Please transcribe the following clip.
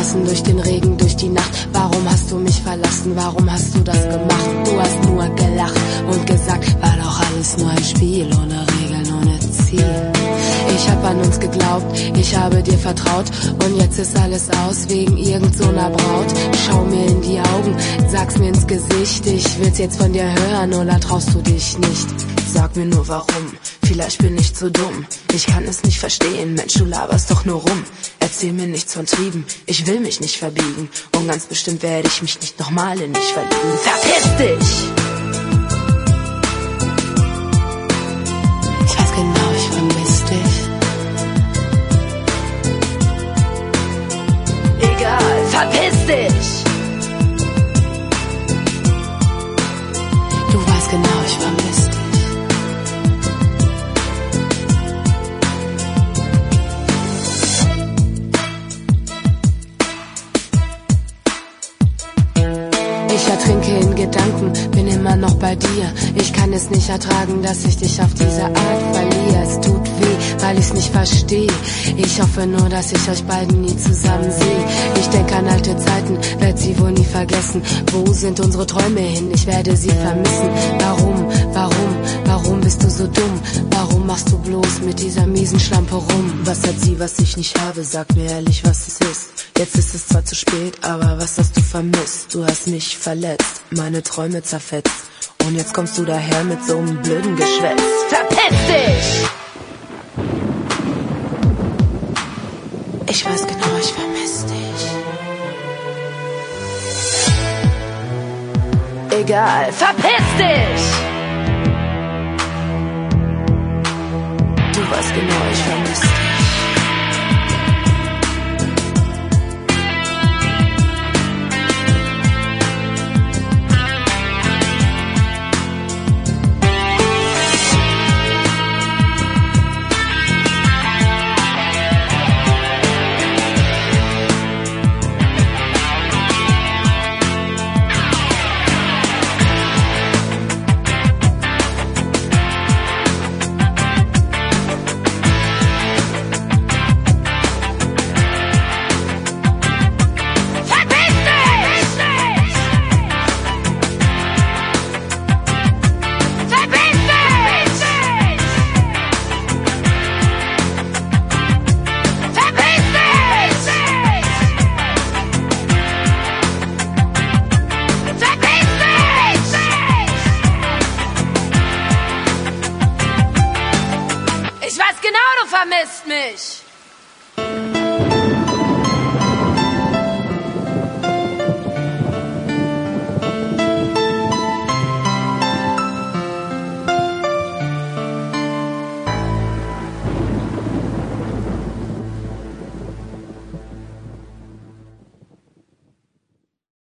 draußen durch den Regen, durch die Nacht. Warum hast du mich verlassen? Warum hast du das gemacht? Du hast nur gelacht und gesagt, war doch alles nur ein Spiel, ohne Regeln, ohne Ziel. Ich hab an uns geglaubt, ich habe dir vertraut und jetzt ist alles aus wegen irgend so einer Braut. Schau mir in die Augen, sag's mir ins Gesicht, ich will's jetzt von dir hören oder traust du dich nicht? Sag mir nur warum, vielleicht bin ich zu dumm. Ich kann es nicht verstehen, Mensch, du laberst doch nur rum. Erzähl mir nichts von Trieben, ich will mich nicht verbiegen. Und ganz bestimmt werde ich mich nicht nochmal in dich verlieben. Verpiss dich! Ich weiß genau, ich vermiss dich. Egal, verpiss dich! Du weißt genau, ich vermiss dich. Ich ertrinke in Gedanken, bin immer noch bei dir. Ich kann es nicht ertragen, dass ich dich auf diese Art verliere. Es tut weh, weil ich's nicht verstehe. Ich hoffe nur, dass ich euch beiden nie zusammen sehe. Ich denke an alte Zeiten, werd sie wohl nie vergessen. Wo sind unsere Träume hin? Ich werde sie vermissen. Warum bist du so dumm? Warum machst du bloß mit dieser miesen Schlampe rum? Was hat sie, was ich nicht habe? Sag mir ehrlich, was es ist. Jetzt ist es zwar zu spät, aber was hast du vermisst? Du hast mich verletzt, meine Träume zerfetzt. Und jetzt kommst du daher mit so einem blöden Geschwätz. Verpiss dich! Ich weiß genau, ich vermiss dich. Egal, verpiss dich! Du weißt genau, ich vermiss dich.